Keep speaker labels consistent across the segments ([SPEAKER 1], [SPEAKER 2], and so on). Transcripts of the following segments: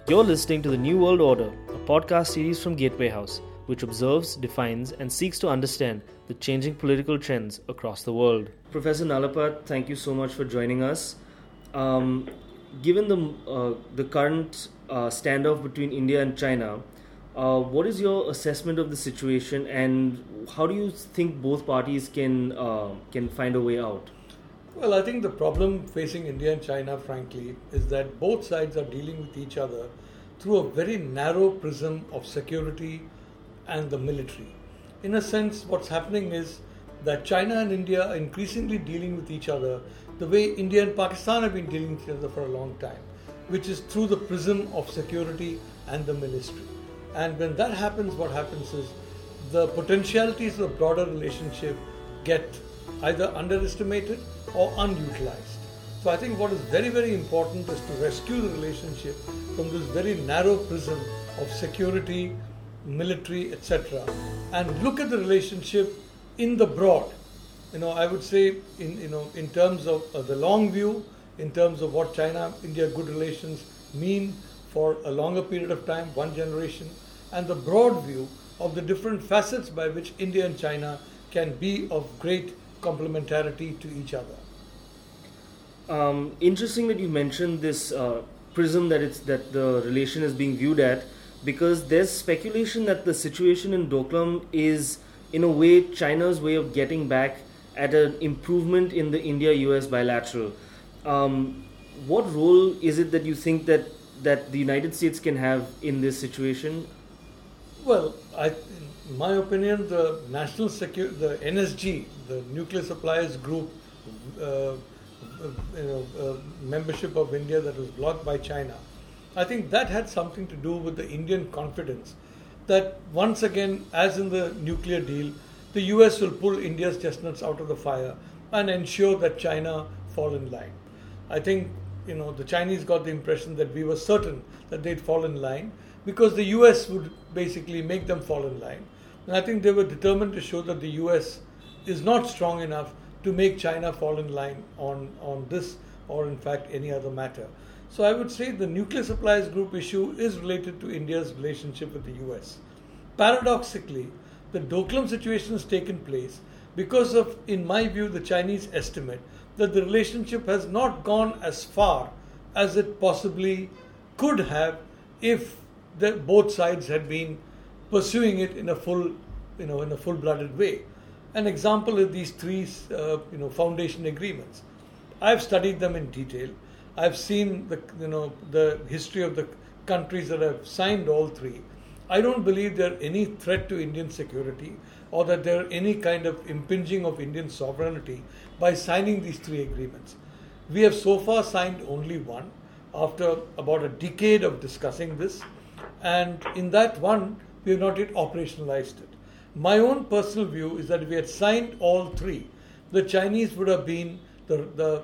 [SPEAKER 1] You're listening to The New World Order, a podcast series from Gateway House, which observes, defines, and seeks to understand the changing political trends across the world. Professor Nalapat, thank you so much for joining us. Given the current standoff between India and China, what is your assessment of the situation, and how do you think both parties can find a way out?
[SPEAKER 2] Well, I think the problem facing India and China, frankly, is that both sides are dealing with each other through a very narrow prism of security and the military. In a sense, what's happening is that China and India are increasingly dealing with each other the way India and Pakistan have been dealing with each other for a long time, which is through the prism of security and the military. And when that happens, what happens is the potentialities of the broader relationship get either underestimated or unutilized. So I think what is very, very important is to rescue the relationship from this very narrow prism of security, military, etc., and look at the relationship in the broad. I would say in terms of the long view, in terms of what China-India good relations mean for a longer period of time, one generation, and the broad view of the different facets by which India and China can be of great complementarity to each other.
[SPEAKER 1] Interesting that you mentioned this prism that the relation is being viewed at, because there's speculation that the situation in Doklam is, in a way, China's way of getting back at an improvement in the India-US bilateral. What role is it that you think that the United States can have in this situation?
[SPEAKER 2] Well, in my opinion, the the NSG, the Nuclear Suppliers Group, membership of India that was blocked by China, I think that had something to do with the Indian confidence that once again, as in the nuclear deal, the US will pull India's chestnuts out of the fire and ensure that China fall in line. I think the Chinese got the impression that we were certain that they'd fall in line because the US would basically make them fall in line. And I think they were determined to show that the US is not strong enough to make China fall in line on this or in fact any other matter. So I would say the Nuclear Suppliers Group issue is related to India's relationship with the US. Paradoxically, the Doklam situation has taken place because of, in my view, the Chinese estimate that the relationship has not gone as far as it possibly could have if both sides had been pursuing it in a full-blooded way. An example is these three, foundation agreements. I've studied them in detail. I've seen the history of the countries that have signed all three. I don't believe they're any threat to Indian security or that they're any kind of impinging of Indian sovereignty by signing these three agreements. We have so far signed only one after about a decade of discussing this, and in that one, we have not yet operationalized it. My own personal view is that if we had signed all three, the Chinese would have been the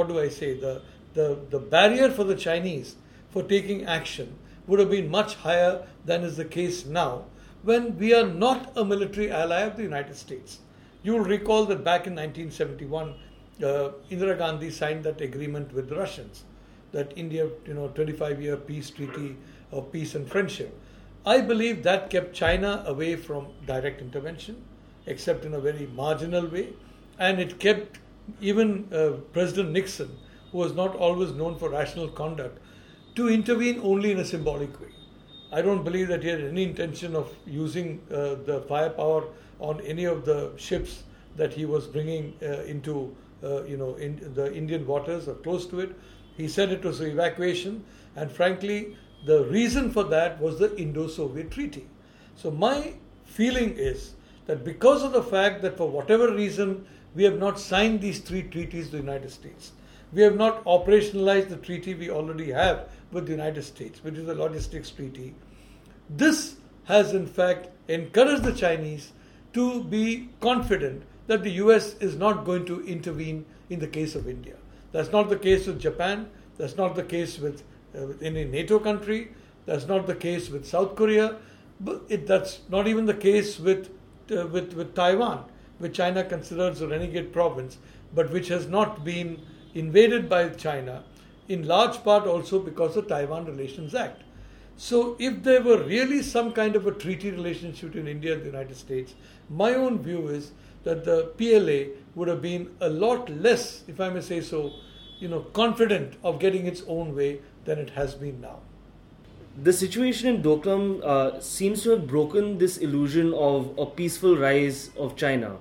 [SPEAKER 2] barrier for the Chinese for taking action would have been much higher than is the case now, when we are not a military ally of the United States. You will recall that back in 1971, Indira Gandhi signed that agreement with the Russians, that India, 25-year peace treaty of peace and friendship. I believe that kept China away from direct intervention, except in a very marginal way, and it kept even President Nixon, who was not always known for rational conduct, to intervene only in a symbolic way. I don't believe that he had any intention of using the firepower on any of the ships that he was bringing into in the Indian waters or close to it. He said it was an evacuation, and frankly, the reason for that was the Indo-Soviet Treaty. So my feeling is that because of the fact that for whatever reason we have not signed these three treaties with the United States, we have not operationalized the treaty we already have with the United States, which is the Logistics Treaty. This has in fact encouraged the Chinese to be confident that the US is not going to intervene in the case of India. That's not the case with Japan. That's not the case with any NATO country. That's not the case with South Korea. But that's not even the case with Taiwan, which China considers a renegade province, but which has not been invaded by China, in large part also because of the Taiwan Relations Act. So if there were really some kind of a treaty relationship between India and the United States, my own view is that the PLA would have been a lot less, if I may say so, confident of getting its own way than it has been now.
[SPEAKER 1] The situation in Doklam seems to have broken this illusion of a peaceful rise of China.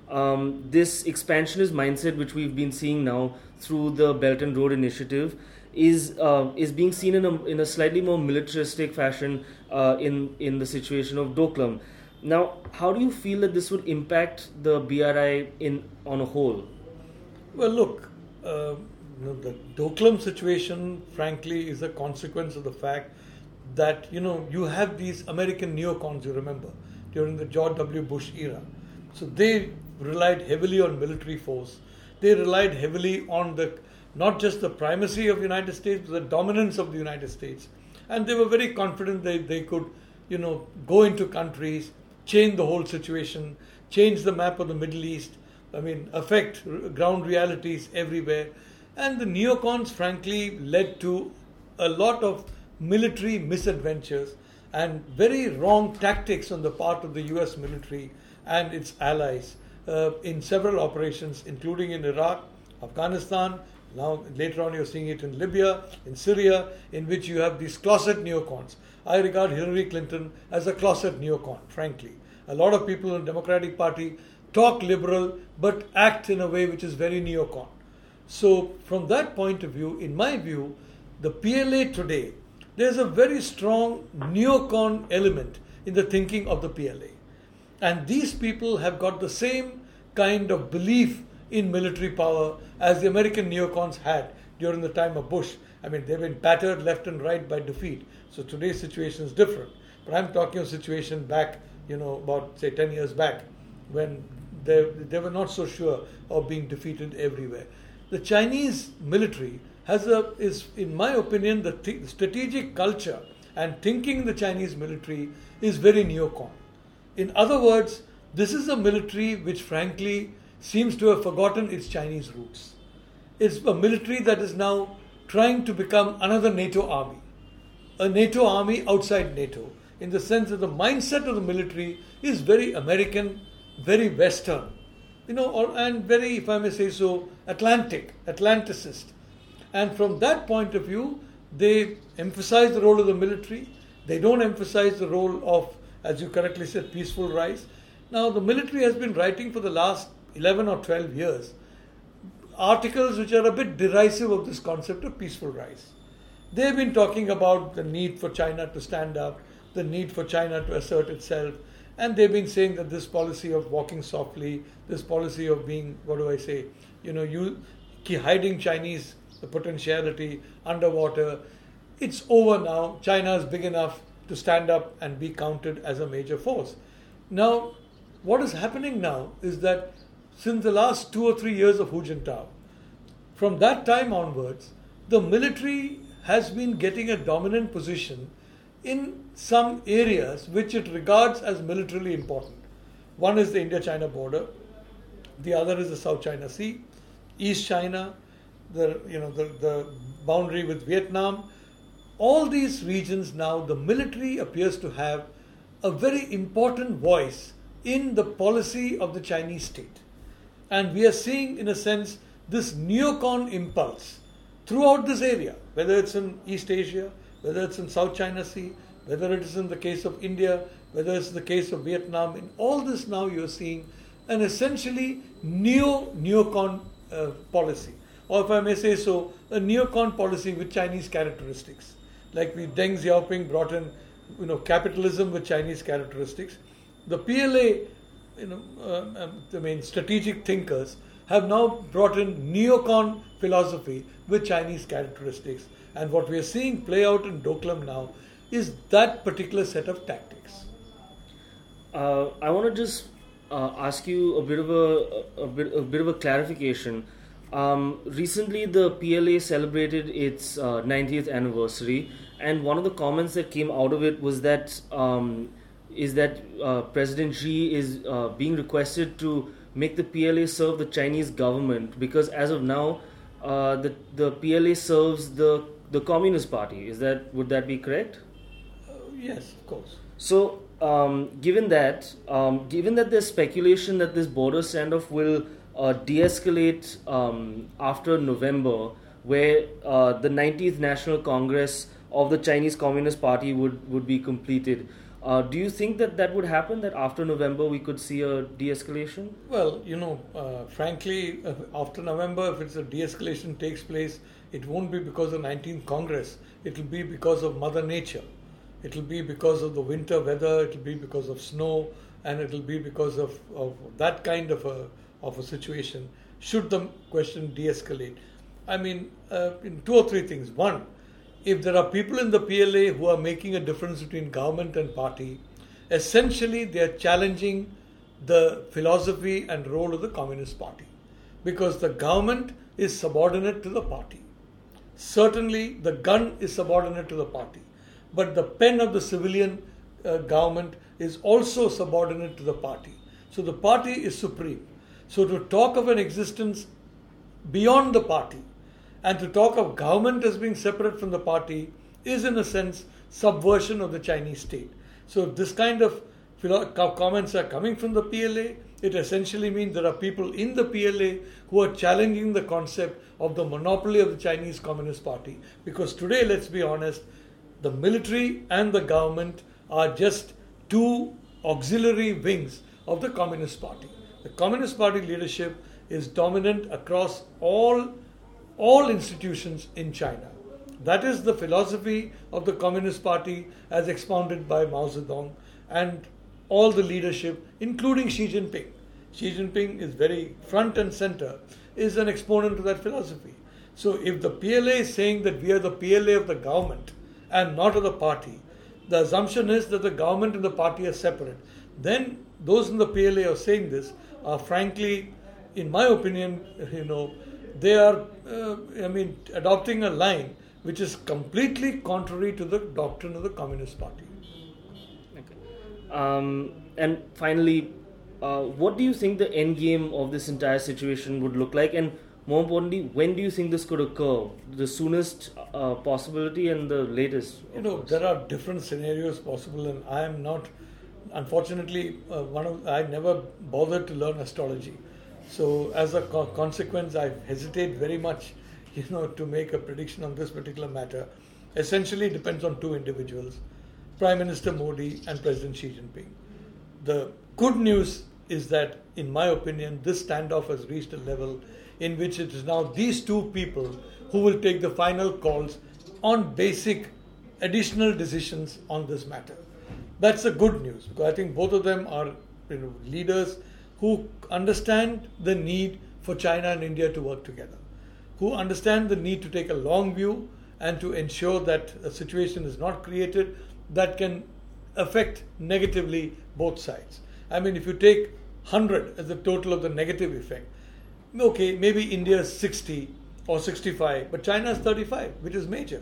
[SPEAKER 1] This expansionist mindset, which we've been seeing now through the Belt and Road Initiative, is being seen in a slightly more militaristic fashion in the situation of Doklam. Now, how do you feel that this would impact the BRI on a whole?
[SPEAKER 2] Well, look, the Doklam situation, frankly, is a consequence of the fact that you have these American neocons, you remember, during the George W. Bush era. So they relied heavily on military force. They relied heavily on not just the primacy of the United States, but the dominance of the United States. And they were very confident they could, go into countries, change the whole situation, change the map of the Middle East, affect ground realities everywhere. And the neocons, frankly, led to a lot of military misadventures and very wrong tactics on the part of the US military and its allies in several operations, including in Iraq, Afghanistan. Now, later on, you're seeing it in Libya, in Syria, in which you have these closet neocons. I regard Hillary Clinton as a closet neocon, frankly. A lot of people in the Democratic Party talk liberal but act in a way which is very neocon. So, from that point of view, in my view, the PLA today, there's a very strong neocon element in the thinking of the PLA. And these people have got the same kind of belief in military power as the American neocons had during the time of Bush. They've been battered left and right by defeat. So today's situation is different. But I'm talking of a situation back, about, say, 10 years back, when they were not so sure of being defeated everywhere. The Chinese military is, in my opinion, the strategic culture and thinking in the Chinese military is very neocon. In other words, this is a military which, frankly, seems to have forgotten its Chinese roots. It's a military that is now trying to become another NATO army, a NATO army outside NATO, in the sense that the mindset of the military is very American, very Western, and very, if I may say so, Atlanticist. And from that point of view, they emphasize the role of the military. They don't emphasize the role of, as you correctly said, peaceful rise. Now, the military has been writing for the last 11 or 12 years articles which are a bit derisive of this concept of peaceful rise. They've been talking about the need for China to stand up, the need for China to assert itself, and they've been saying that this policy of walking softly, this policy of being, hiding Chinese potentiality underwater, it's over now. China is big enough to stand up and be counted as a major force. Now, what is happening now is that since the last 2 or 3 years of Hu Jintao, from that time onwards, the military has been getting a dominant position in some areas which it regards as militarily important. One is the India-China border, the other is the South China Sea, East China, the boundary with Vietnam. All these regions now, the military appears to have a very important voice in the policy of the Chinese state. And we are seeing, in a sense, this neocon impulse throughout this area, whether it's in East Asia, whether it's in South China Sea, whether it is in the case of India, whether it's the case of Vietnam. In all this now you're seeing an essentially neocon policy. Or if I may say so, a neocon policy with Chinese characteristics. Like Deng Xiaoping brought in, capitalism with Chinese characteristics. The PLA, strategic thinkers have now brought in neocon philosophy with Chinese characteristics. And what we are seeing play out in Doklam now is that particular set of tactics.
[SPEAKER 1] I want to just ask you a bit of a clarification. Recently, the PLA celebrated its 90th anniversary, and one of the comments that came out of it was that President Xi is being requested to make the PLA serve the Chinese government because as of now, the PLA serves the Communist Party. Would that be correct?
[SPEAKER 2] Yes, of course.
[SPEAKER 1] So, given that there's speculation that this border standoff will de-escalate after November, where the 90th National Congress of the Chinese Communist Party would be completed, do you think that would happen, that after November we could see a de-escalation?
[SPEAKER 2] Well, frankly, after November, if it's a de-escalation takes place, it won't be because of 19th Congress. It will be because of Mother Nature. It will be because of the winter weather. It will be because of snow, and it will be because of that kind of a situation. Should the question de-escalate? I mean, in two or three things. One, if there are people in the PLA who are making a difference between government and party, essentially they are challenging the philosophy and role of the Communist Party, because the government is subordinate to the party. Certainly, the gun is subordinate to the party, but the pen of the civilian government is also subordinate to the party. So the party is supreme. So to talk of an existence beyond the party and to talk of government as being separate from the party is, in a sense, subversion of the Chinese state. So this kind of comments are coming from the PLA. It essentially means there are people in the PLA who are challenging the concept of the monopoly of the Chinese Communist Party. Because today, let's be honest, the military and the government are just two auxiliary wings of the Communist Party. The Communist Party leadership is dominant across all institutions in China. That is the philosophy of the Communist Party as expounded by Mao Zedong and all the leadership, including Xi Jinping. Xi Jinping is very front and center, is an exponent to that philosophy. So if the PLA is saying that we are the PLA of the government and not of the party, the assumption is that the government and the party are separate. Then those in the PLA are saying this are frankly, in my opinion, they are, adopting a line which is completely contrary to the doctrine of the Communist Party.
[SPEAKER 1] And finally, what do you think the end game of this entire situation would look like? And more importantly, when do you think this could occur? The soonest possibility and the latest?
[SPEAKER 2] There are different scenarios possible, and I am not, unfortunately, I never bothered to learn astrology. So as a consequence, I hesitate very much, to make a prediction on this particular matter. Essentially, it depends on two individuals, Prime Minister Modi and President Xi Jinping. The good news is that, in my opinion, this standoff has reached a level in which it is now these two people who will take the final calls on basic additional decisions on this matter. That's the good news, because I think both of them are leaders who understand the need for China and India to work together, who understand the need to take a long view and to ensure that a situation is not created that can affect negatively both sides. I mean, if you take 100 as the total of the negative effect, okay, maybe India is 60 or 65, but China is 35, which is major,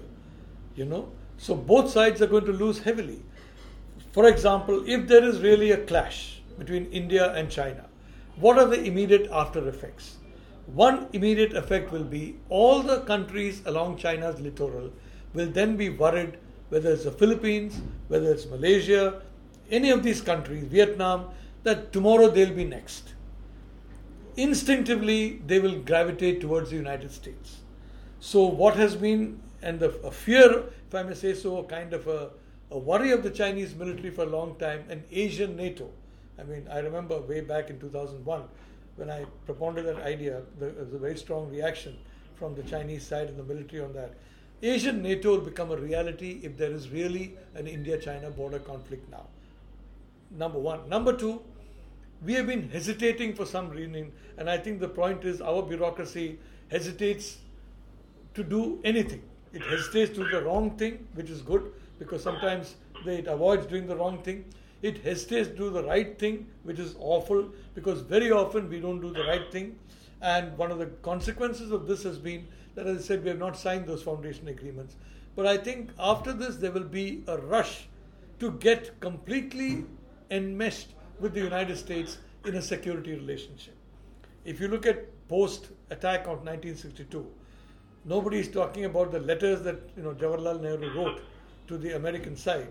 [SPEAKER 2] So both sides are going to lose heavily. For example, if there is really a clash between India and China, what are the immediate after effects? One immediate effect will be all the countries along China's littoral will then be worried, whether it's the Philippines, whether it's Malaysia, any of these countries, Vietnam, that tomorrow they'll be next. Instinctively, they will gravitate towards the United States. So what has been, and a fear, if I may say so, a kind of a worry of the Chinese military for a long time, an Asian NATO. I mean, I remember way back in 2001, when I propounded that idea, there was a very strong reaction from the Chinese side and the military on that. Asian NATO will become a reality if there is really an India-China border conflict now. Number one. Number two, we have been hesitating for some reason, and I think the point is our bureaucracy hesitates to do anything. It hesitates to do the wrong thing, which is good, because sometimes it avoids doing the wrong thing. It hesitates to do the right thing, which is awful, because very often we don't do the right thing. And one of the consequences of this has been that, as I said, we have not signed those foundation agreements. But I think after this, there will be a rush to get completely enmeshed with the United States in a security relationship. If you look at post-attack of 1962, nobody is talking about the letters that Jawaharlal Nehru wrote to the American side.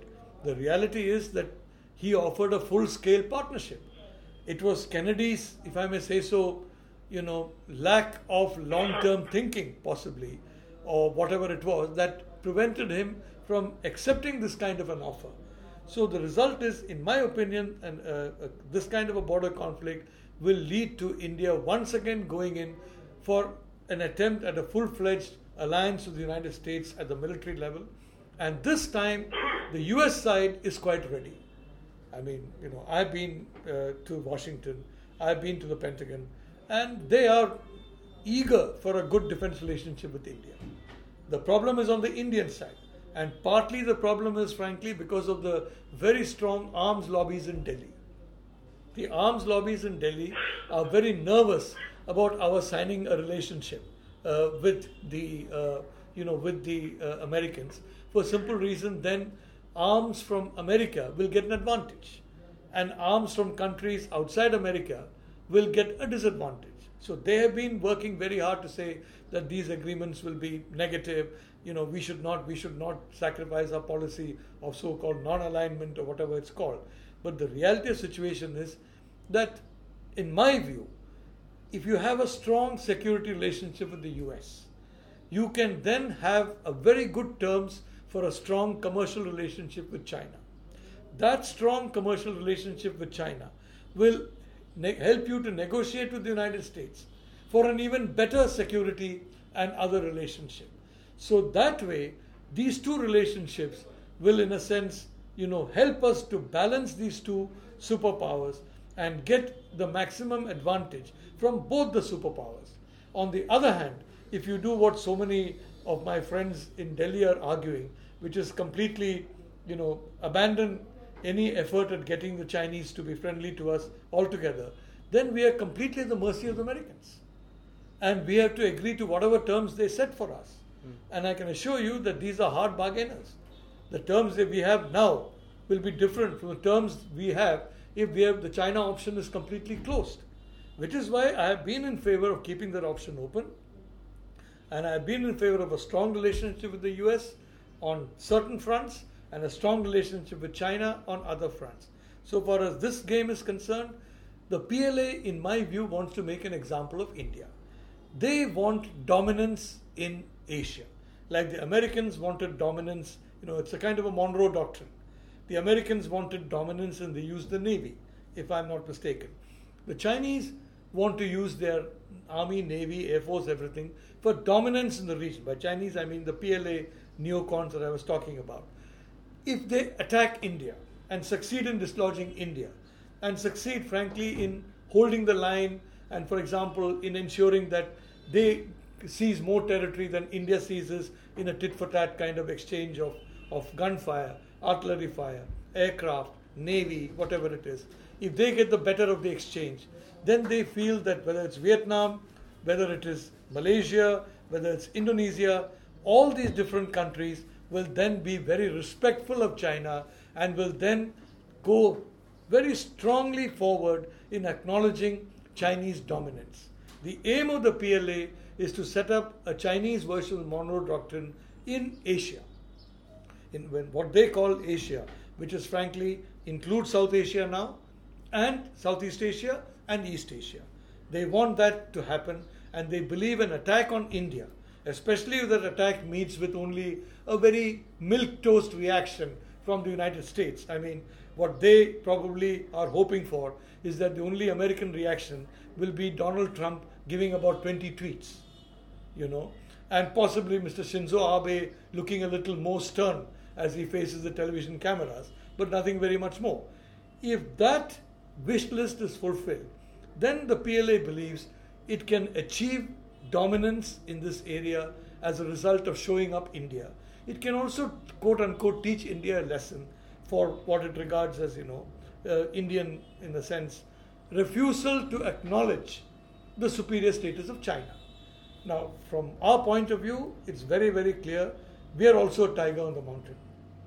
[SPEAKER 2] The reality is that he offered a full-scale partnership. It was Kennedy's, if I may say so, lack of long-term thinking, possibly, or whatever it was, that prevented him from accepting this kind of an offer. So the result is, in my opinion, this kind of a border conflict will lead to India once again going in for an attempt at a full-fledged alliance with the United States at the military level. And this time, the US side is quite ready. I mean, I've been to Washington, I've been to the Pentagon, and they are eager for a good defense relationship with India. The problem is on the Indian side. And partly the problem is, frankly, because of the very strong arms lobbies in Delhi. The arms lobbies in Delhi are very nervous about our signing a relationship with the Americans, for a simple reason. Then arms from America will get an advantage, and arms from countries outside America will get a disadvantage. So they have been working very hard to say that these agreements will be negative. We should not sacrifice our policy of so-called non-alignment or whatever it's called. But the reality of the situation is that, in my view, if you have a strong security relationship with the US, you can then have a very good terms for a strong commercial relationship with China. That strong commercial relationship with China will help you to negotiate with the United States for an even better security and other relationship. So that way, these two relationships will, in a sense, help us to balance these two superpowers and get the maximum advantage from both the superpowers. On the other hand, if you do what so many of my friends in Delhi are arguing, which is completely, abandon any effort at getting the Chinese to be friendly to us altogether, then we are completely at the mercy of the Americans. And we have to agree to whatever terms they set for us. And I can assure you that these are hard bargainers. The terms that we have now will be different from the terms we have if the China option is completely closed. Which is why I have been in favor of keeping that option open. And I have been in favor of a strong relationship with the US on certain fronts and a strong relationship with China on other fronts. So far as this game is concerned, the PLA, in my view, wants to make an example of India. They want dominance in Asia. Like the Americans wanted dominance, it's a kind of a Monroe Doctrine. The Americans wanted dominance and they used the Navy, if I'm not mistaken. The Chinese want to use their Army, Navy, Air Force, everything for dominance in the region. By Chinese, I mean the PLA neocons that I was talking about. If they attack India and succeed in dislodging India and succeed, frankly, in holding the line and, for example, in ensuring that they seize more territory than India seizes in a tit-for-tat kind of exchange of gunfire, artillery fire, aircraft, navy, whatever it is. If they get the better of the exchange, then they feel that whether it's Vietnam, whether it is Malaysia, whether it's Indonesia, all these different countries will then be very respectful of China and will then go very strongly forward in acknowledging Chinese dominance. The aim of the PLA is to set up a Chinese version of the Monroe Doctrine in Asia, in what they call Asia, which is frankly includes South Asia now, and Southeast Asia and East Asia. They want that to happen, and they believe an attack on India, especially if that attack meets with only a very milquetoast reaction from the United States. I mean, what they probably are hoping for is that the only American reaction will be Donald Trump giving about 20 tweets, and possibly Mr. Shinzo Abe looking a little more stern as he faces the television cameras, but nothing very much more. If that wish list is fulfilled, then the PLA believes it can achieve dominance in this area as a result of showing up India. It can also, quote unquote, teach India a lesson for what it regards as, Indian, in a sense, refusal to acknowledge the superior status of China. Now, from our point of view, it's very, very clear we are also a tiger on the mountain.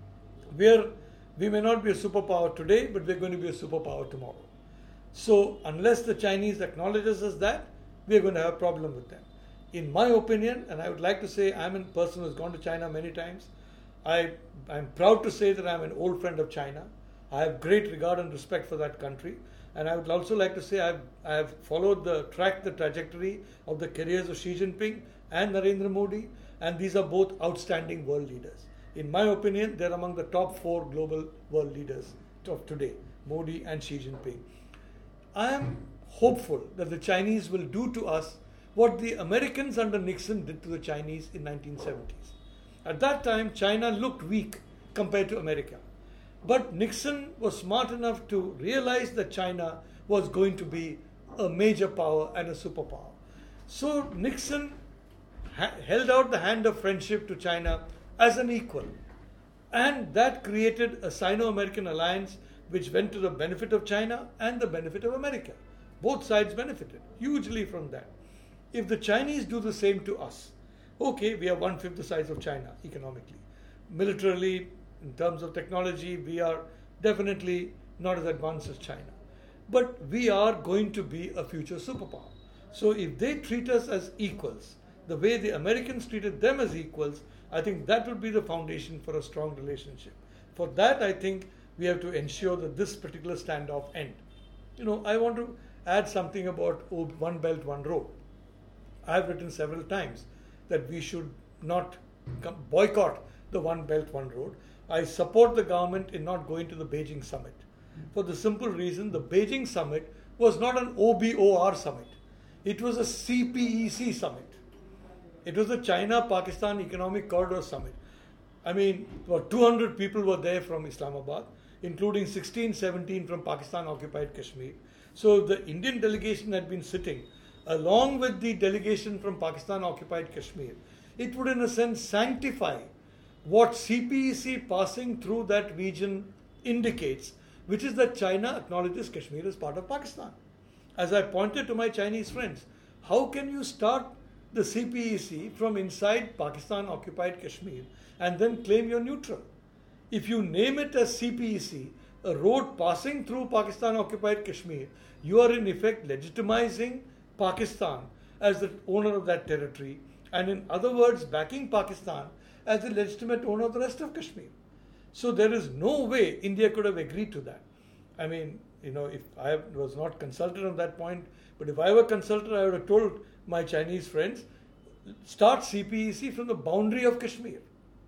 [SPEAKER 2] We may not be a superpower today, but we're going to be a superpower tomorrow. So, unless the Chinese acknowledges us that, we're going to have a problem with them. In my opinion, and I would like to say I'm a person who's gone to China many times, I'm proud to say that I'm an old friend of China. I have great regard and respect for that country. And I would also like to say I have followed the trajectory of the careers of Xi Jinping and Narendra Modi, and these are both outstanding world leaders. In my opinion, they're among the top 4 global world leaders of today, Modi and Xi Jinping. I am hopeful that the Chinese will do to us what the Americans under Nixon did to the Chinese in 1970s. At that time, China looked weak compared to America. But Nixon was smart enough to realize that China was going to be a major power and a superpower. So Nixon held out the hand of friendship to China as an equal. And that created a Sino-American alliance which went to the benefit of China and the benefit of America. Both sides benefited hugely from that. If the Chinese do the same to us, okay, we are 1/5 the size of China economically. Militarily, in terms of technology, we are definitely not as advanced as China. But we are going to be a future superpower. So if they treat us as equals, the way the Americans treated them as equals, I think that would be the foundation for a strong relationship. For that, I think we have to ensure that this particular standoff end. I want to add something about One Belt, One Road. I have written several times that we should not boycott the One Belt, One Road. I support the government in not going to the Beijing summit. For the simple reason, the Beijing summit was not an OBOR summit. It was a CPEC summit. It was the China-Pakistan Economic Corridor Summit. I mean, about 200 people were there from Islamabad, including 16, 17 from Pakistan-occupied Kashmir. So the Indian delegation had been sitting along with the delegation from Pakistan-occupied Kashmir. It would, in a sense, sanctify what CPEC passing through that region indicates, which is that China acknowledges Kashmir as part of Pakistan. As I pointed to my Chinese friends, how can you start the CPEC from inside Pakistan-occupied Kashmir and then claim you're neutral? If you name it as CPEC, a road passing through Pakistan-occupied Kashmir, you are in effect legitimizing Pakistan as the owner of that territory, and in other words, backing Pakistan as the legitimate owner of the rest of Kashmir. So there is no way India could have agreed to that. I mean, if I was not consulted on that point, but if I were consulted, I would have told my Chinese friends, start CPEC from the boundary of Kashmir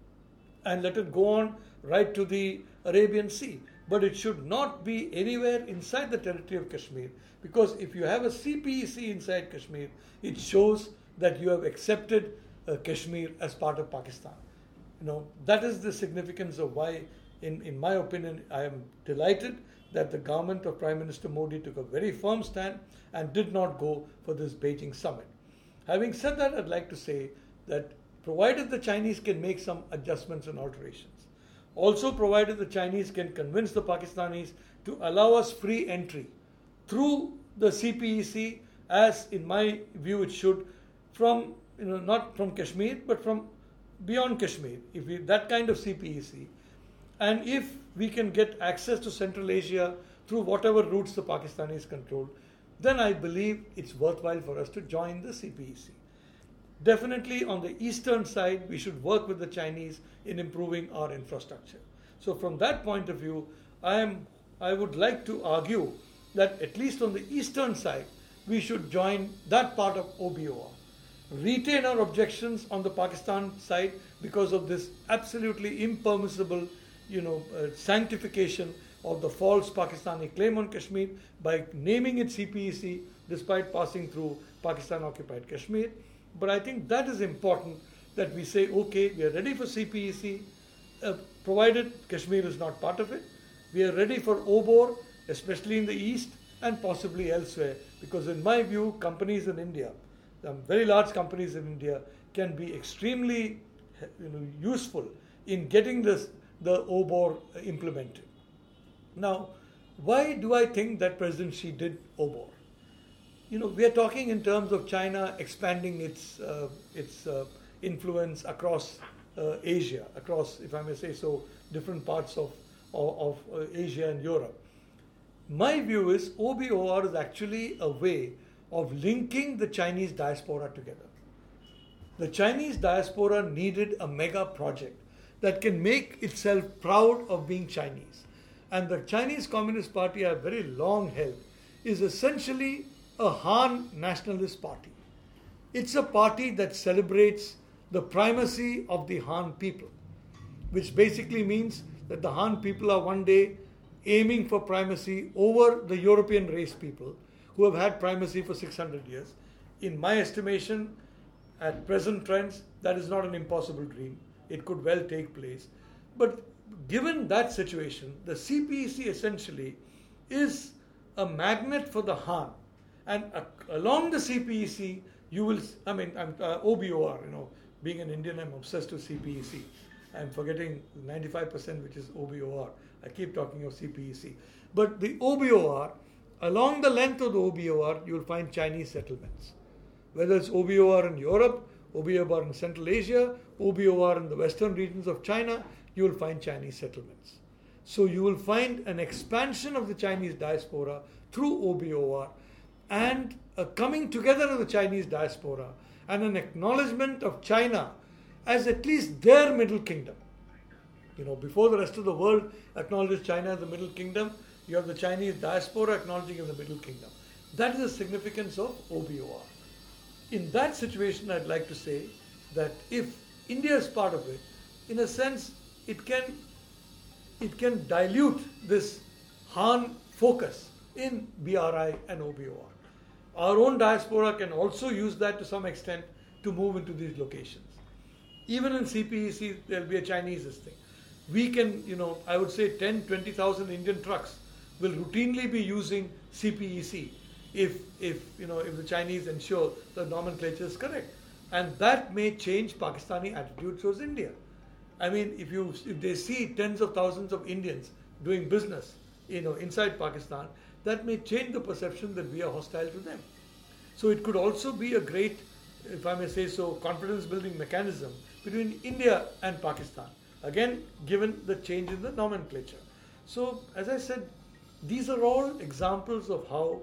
[SPEAKER 2] and let it go on right to the Arabian Sea. But it should not be anywhere inside the territory of Kashmir, because if you have a CPEC inside Kashmir, it shows that you have accepted Kashmir as part of Pakistan. That is the significance of why, in my opinion, I am delighted that the government of Prime Minister Modi took a very firm stand and did not go for this Beijing summit. Having said that, I'd like to say that provided the Chinese can make some adjustments and alterations, also provided the Chinese can convince the Pakistanis to allow us free entry through the CPEC, as in my view it should, from not from Kashmir but from beyond Kashmir, that kind of CPEC, and if we can get access to Central Asia through whatever routes the Pakistanis control, then I believe it's worthwhile for us to join the CPEC. Definitely on the eastern side, we should work with the Chinese in improving our infrastructure. So from that point of view, I would like to argue that at least on the eastern side, we should join that part of OBOR. Retain our objections on the Pakistan side because of this absolutely impermissible, sanctification of the false Pakistani claim on Kashmir by naming it CPEC despite passing through Pakistan-occupied Kashmir. But I think that is important that we say, okay, we are ready for CPEC, provided Kashmir is not part of it. We are ready for OBOR, especially in the east and possibly elsewhere, because in my view, companies in India, very large companies in India, can be extremely useful in getting the OBOR implemented. Now, why do I think that President Xi did OBOR? We are talking in terms of China expanding its influence across Asia, across, if I may say so, different parts of Asia and Europe. My view is OBOR is actually a way of linking the Chinese diaspora together. The Chinese diaspora needed a mega project that can make itself proud of being Chinese. And the Chinese Communist Party, I have very long held, is essentially a Han nationalist party. It's a party that celebrates the primacy of the Han people, which basically means that the Han people are one day aiming for primacy over the European race people who have had primacy for 600 years. In my estimation, at present trends, that is not an impossible dream. It could well take place. But given that situation, the CPEC essentially is a magnet for the Han. And along the CPEC, you will, OBOR, being an Indian, I'm obsessed with CPEC. I'm forgetting 95% which is OBOR. I keep talking of CPEC. But the OBOR, along the length of the OBOR, you will find Chinese settlements. Whether it's OBOR in Europe, OBOR in Central Asia, OBOR in the western regions of China, you will find Chinese settlements. So you will find an expansion of the Chinese diaspora through OBOR and a coming together of the Chinese diaspora and an acknowledgement of China as at least their middle kingdom. Before the rest of the world acknowledges China as the middle kingdom, you have the Chinese diaspora acknowledging it as the middle kingdom. That is the significance of OBOR. In that situation, I'd like to say that if India is part of it, in a sense, it can dilute this Han focus in BRI and OBOR. Our own diaspora can also use that to some extent to move into these locations. Even in CPEC, there'll be a Chinese thing. We can, I would say 10, 20,000 Indian trucks will routinely be using CPEC if the Chinese ensure the nomenclature is correct. And that may change Pakistani attitude towards India. I mean, if they see tens of thousands of Indians doing business, inside Pakistan, that may change the perception that we are hostile to them. So it could also be a great, if I may say so, confidence building mechanism between India and Pakistan. Again, given the change in the nomenclature. So, as I said, these are all examples of how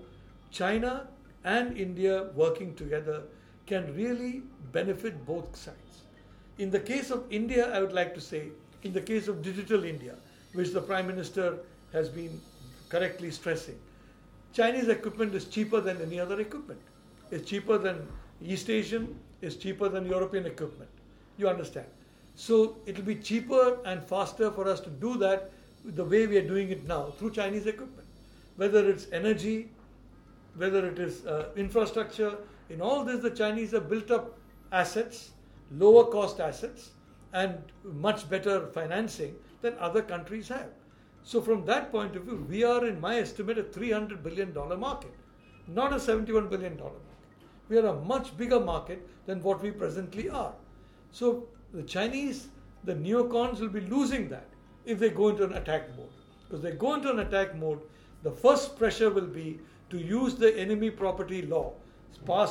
[SPEAKER 2] China and India working together can really benefit both sides. In the case of India, I would like to say, in the case of Digital India, which the Prime Minister has been correctly stressing, Chinese equipment is cheaper than any other equipment. It's cheaper than East Asian, it's cheaper than European equipment. You understand? So it will be cheaper and faster for us to do that the way we are doing it now through Chinese equipment. Whether it's energy, whether it is infrastructure, in all this the Chinese have built up assets, lower cost assets and much better financing than other countries have. So from that point of view, we are, in my estimate, a $300 billion market, not a $71 billion market. We are a much bigger market than what we presently are. So the Chinese, the neocons will be losing that if they go into an attack mode. Because they go into an attack mode, the first pressure will be to use the enemy property law passed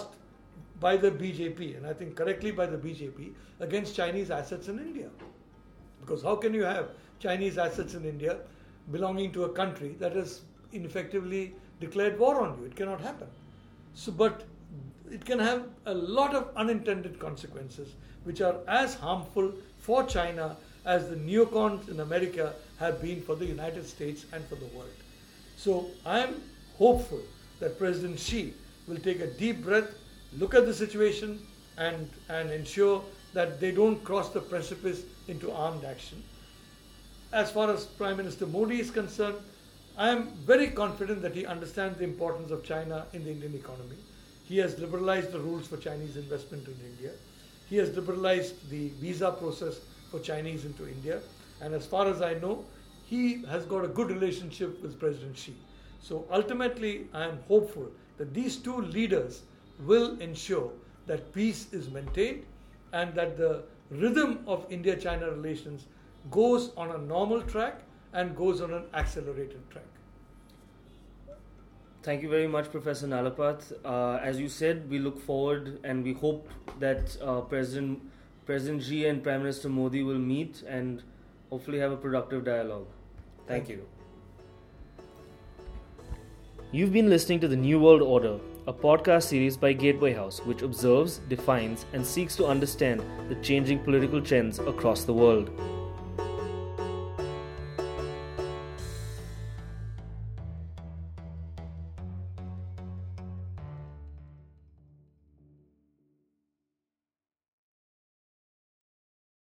[SPEAKER 2] by the BJP, and I think correctly by the BJP, against Chinese assets in India. Because how can you have Chinese assets in India belonging to a country that has ineffectively declared war on you? It cannot happen. So, but it can have a lot of unintended consequences which are as harmful for China as the neocons in America have been for the United States and for the world. So I am hopeful that President Xi will take a deep breath, look at the situation and ensure that they don't cross the precipice into armed action. As far as Prime Minister Modi is concerned, I am very confident that he understands the importance of China in the Indian economy. He has liberalized the rules for Chinese investment in India. He has liberalized the visa process for Chinese into India. And as far as I know, he has got a good relationship with President Xi. So ultimately, I am hopeful that these two leaders will ensure that peace is maintained and that the rhythm of India-China relations goes on a normal track and goes on an accelerated track.
[SPEAKER 1] Thank you very much, Professor Nalapat. As you said, we look forward and we hope that President Xi and Prime Minister Modi will meet and hopefully have a productive dialogue. Thank you. You've been listening to The New World Order, a podcast series by Gateway House, which observes, defines, and seeks to understand the changing political trends across the world.